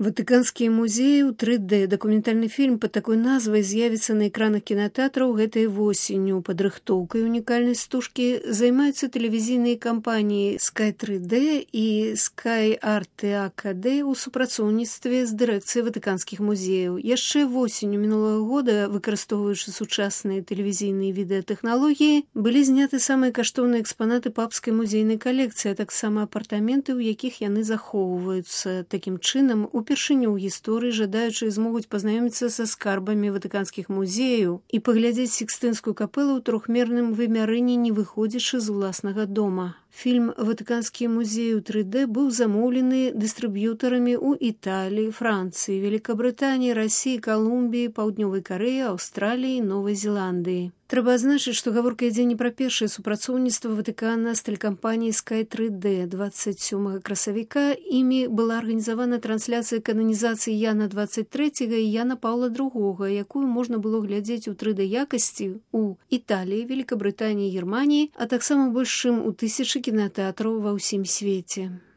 Ватыканскія музеі ў 3D. Дакументальны фільм пад такой назвай з'явіцца на экранах кінотеатраў гэтай восенню. Падрыхтоўкай унікальнай стужкі займаюцца тэлевізійныя кампаніі Sky 3D і Sky Art AKD ў супрацоўніцтве з дырэкцыяй ватыканскіх музеяў. Яшчэ восенню мінулага года, выкарыстоўваючы сучасныя тэлевізійныя відэатэхналогіі, былі зняты самыя каштоўныя экспанаты папскай музейнай калекцыі, а таксама апартаменты, у якіх яны захоўваюцца. Такім чынам, упершыню ў гісторыі жадаючыя змогуць пазнаёміцца са скарбамі ватыканскіх музеяў і паглядзець Сікстынскую капэлу ў трохмерным вымярэнні, не выходзячы з уласнага дома. Фільм «Ватыканскія музеі ў 3D» быў замоўлены дыстрыб'ютарамі ў Італіі, Францыі, Великабрытаніі, Расіі, Калумбіі, Паўднёвай Карэі, Аўстраліі і Новай Зеландыі. Трэба адзначыць, што гаворка ідзе не пра першае супрацоўніцтва Ватыкана з тэлекампаніяй Sky 3D. 27 красавіка імі была арганізавана трансляцыя кананізацыі Яна 23 і Яна Паўла II, якую можна было глядзець у 3D якасці ў Італіі, Великабрытаніі, Германіі, а таксама больш чым у 1000 кінотэатраў ва ўсім свеце.